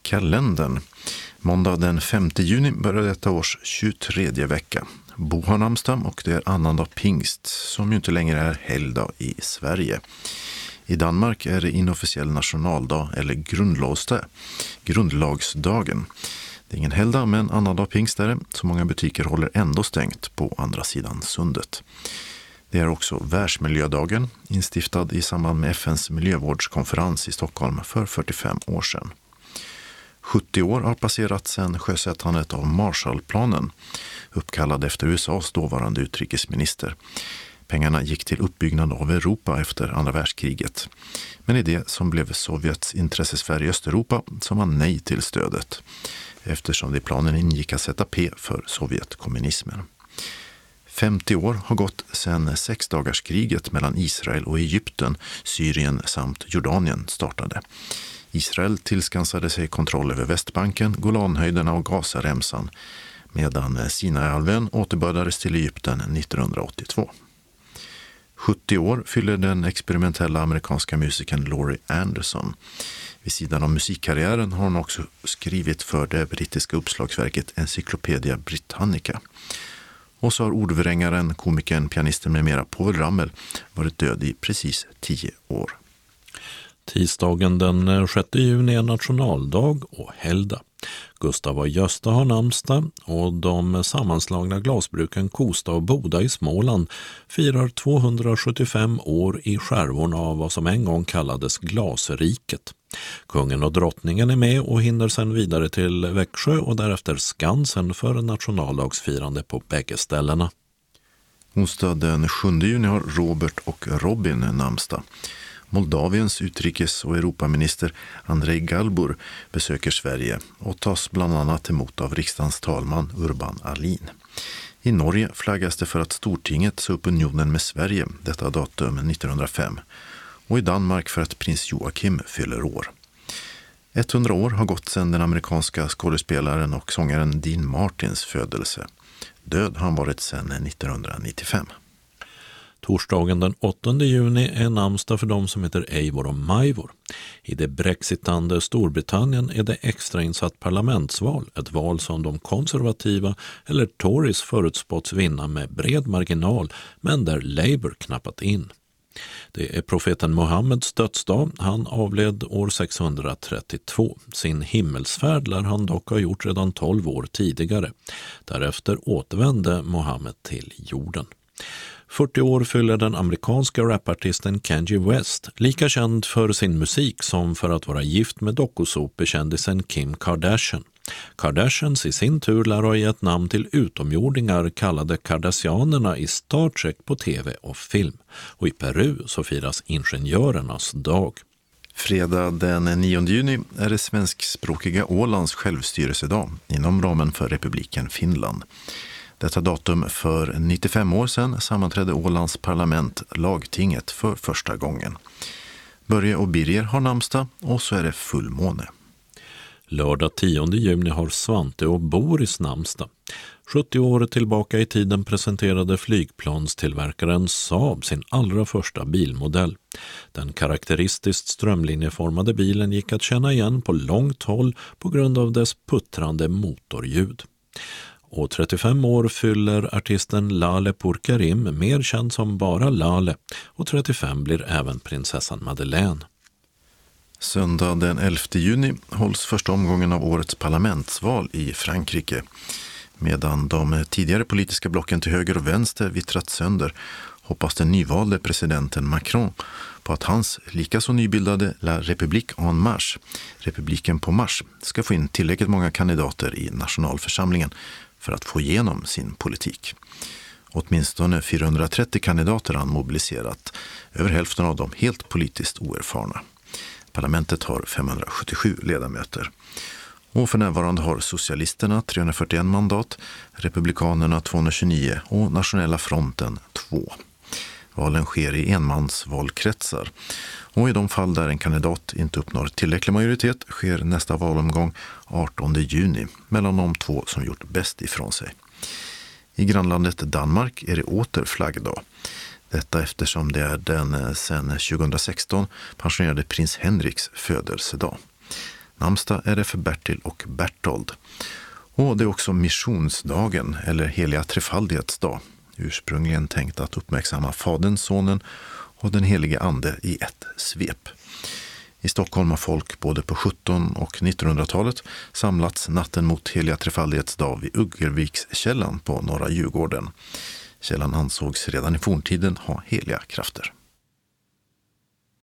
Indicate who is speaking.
Speaker 1: Kalendern. Måndag den 5 juni börjar detta års 23:e vecka. Bo har namnsdag och det är annandag pingst som ju inte längre är helgdag i Sverige. I Danmark är det inofficiell nationaldag eller grundlagsdagen. Det är ingen helgdag men annandag pingst är det, så många butiker håller ändå stängt på andra sidan sundet. Det är också världsmiljödagen, instiftad i samband med FNs miljövårdskonferens i Stockholm för 45 år sedan. 70 år har passerat sedan sjösättandet av Marshallplanen, uppkallad efter USAs dåvarande utrikesminister. Pengarna gick till uppbyggnad av Europa efter andra världskriget. Men i det som blev Sovjets intressesfär i Östeuropa sa man nej till stödet, eftersom det i planen ingick att sätta P för Sovjetkommunismen. 50 år har gått sedan sexdagarskriget mellan Israel och Egypten, Syrien samt Jordanien startade. Israel tillskansade sig kontroll över Västbanken, Golanhöjderna och Gazaremsan, medan Sinaihalvön återbördades till Egypten 1982. 70 år fyller den experimentella amerikanska musikern Laurie Anderson. Vid sidan av musikkarriären har hon också skrivit för det brittiska uppslagsverket Encyclopedia Britannica. Och så har ordvrängaren, komikern, pianisten med mera Povel Ramel varit död i precis 10 år.
Speaker 2: Tisdagen den 6 juni är nationaldag och helgdag. Gustav och Gösta har namnsdag och de sammanslagna glasbruken Kosta och Boda i Småland firar 275 år i skärvorn av vad som en gång kallades Glasriket. Kungen och drottningen är med och hinner sedan vidare till Växjö och därefter Skansen för nationaldagsfirande på bägge ställena.
Speaker 1: Onsdag den 7 juni har Robert och Robin namnsdag. Moldaviens utrikes- och Europaminister Andrej Galbur besöker Sverige och tas bland annat emot av riksdagens talman Urban Ahlin. I Norge flaggas det för att Stortinget sa upp unionen med Sverige detta datum 1905 och i Danmark för att prins Joachim fyller år. 100 år har gått sedan den amerikanska skådespelaren och sångaren Dean Martins födelse. Död har han varit sedan 1995.
Speaker 2: Torsdagen den 8 juni är namnsdag för de som heter Eivor och Majvor. I det brexitande Storbritannien är det extrainsatt parlamentsval, ett val som de konservativa eller Tories förutspåtts vinna med bred marginal, men där Labour knappat in. Det är profeten Mohammeds dödsdag. Han avled år 632. Sin himmelsfärd lär han dock ha gjort redan 12 år tidigare. Därefter återvände Mohammed till jorden. 40 år fyller den amerikanska rapartisten Kanye West, lika känd för sin musik som för att vara gift med dokusåpakändisen Kim Kardashian. Kardashians i sin tur lär ha gett namn till utomjordingar kallade Kardashianerna i Star Trek på tv och film. Och i Peru så firas ingenjörernas dag.
Speaker 1: Fredag den 9 juni är det svenskspråkiga Ålands självstyrelsedag inom ramen för republiken Finland. Detta datum för 95 år sedan sammanträdde Ålands parlament, lagtinget, för första gången. Börje och Birger har namnsdag och så är det fullmåne.
Speaker 2: Lördag 10 juni har Svante och Boris namnsdag. 70 år tillbaka i tiden presenterade flygplanstillverkaren Saab sin allra första bilmodell. Den karaktäristiskt strömlinjeformade bilen gick att känna igen på långt håll på grund av dess puttrande motorljud. Och 35 år fyller artisten Lale Pourkarim, mer känd som bara Lale, och 35 blir även prinsessan Madeleine.
Speaker 1: Söndag den 11 juni hålls första omgången av årets parlamentsval i Frankrike. Medan de tidigare politiska blocken till höger och vänster vittrat sönder hoppas den nyvalde presidenten Macron på att hans likaså nybildade La République en Marche, republiken på Mars, ska få in tillräckligt många kandidater i nationalförsamlingen för att få igenom sin politik. Åtminstone 430 kandidater har han mobiliserat, över hälften av dem helt politiskt oerfarna. Parlamentet har 577 ledamöter. Och för närvarande har socialisterna 341 mandat, republikanerna 229 och nationella fronten 2. Valen sker i enmansvalkretsar. Och i de fall där en kandidat inte uppnår tillräcklig majoritet sker nästa valomgång 18 juni mellan de två som gjort bäst ifrån sig. I grannlandet Danmark är det åter flaggdag. Detta eftersom det är den sedan 2016 pensionerade prins Henriks födelsedag. Namnsdag är det för Bertil och Bertold. Och det är också missionsdagen eller heliga trefaldighets dag. Ursprungligen tänkt att uppmärksamma Fadern, Sonen och den helige Ande i ett svep. I Stockholm har folk både på 1700- och 1900-talet samlats natten mot heliga trefaldighets dag vid Uggervikskällan på norra Djurgården. Källan ansågs redan i forntiden ha heliga krafter.